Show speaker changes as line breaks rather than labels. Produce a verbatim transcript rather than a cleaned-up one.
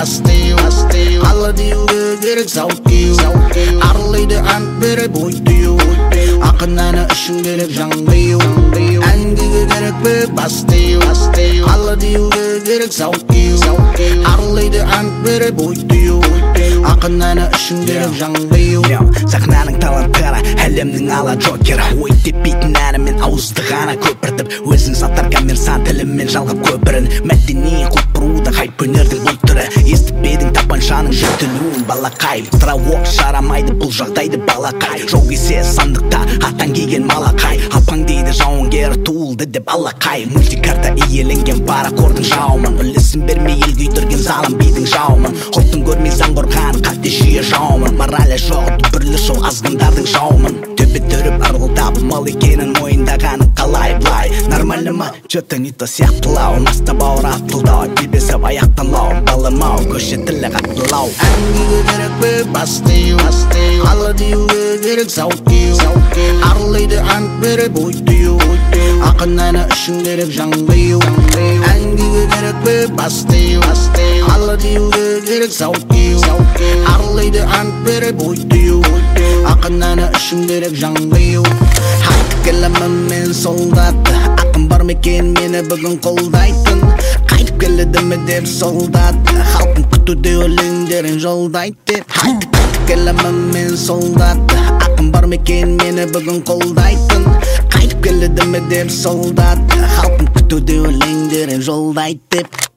бастеу ала деуге керек сауыт кию арылайды ант беріп ой деу ақын әні үшін керек жаңғию әнге керек пе бастеу ала деуге керек сауыт кию арылайды ант беріп ой деу ақын әні үшін керек жаңғию
сахнаның таланттары әлемнің ала джокері ой теппейтін әнімен ауызды ғана көпіртіп өзін сатар коммерсант тілімен жалғап көпірін мәдени құлпыруда хайп өнердің бұл түрі естіп едің тапаншаның жетілуін балақай травок жарамайды бұл жағдайды балақай жол кесе сандықта атан киген малақай апаң дейді жауынгер туылды деп алақай мультикарта иеленген парақордың жауымын үлесін бермей ел күйдірген залым бидің жауымын ұлттың көрмей заң қорған қатты жүйе жауымын моралі жоқ дүбірлі шоу азғындардың жауымын төбе төріп ырғылдап мал екенін мойындағаның қалай былай нормально ма че-то не то сияқтылау наста бауыр аттылдау тебесіп аяқталау балымау көше тілі қаттылау
әнге керек пе бастеу ала деуге керек сауыт кию арылайды ант беріп ой деу ақын әні үшін керек жаңғию әнге керек пе бастеу ала деуге керек сауыт кию арылайды ант беріп ой деу ақын әні үшін керек жаңғию айтып келемін мен солдат ақын бар ма екен мені бүгін қолдайтын қайтып келеді ме деп солдат халқым күтуде өлеңдерін жолдайды деп айтып келемін мен солдат ақын бар ма екен мені бүгін қолдайтын қайтып келеді ме деп солдат халқым күтуде өлеңдерін жолдайды деп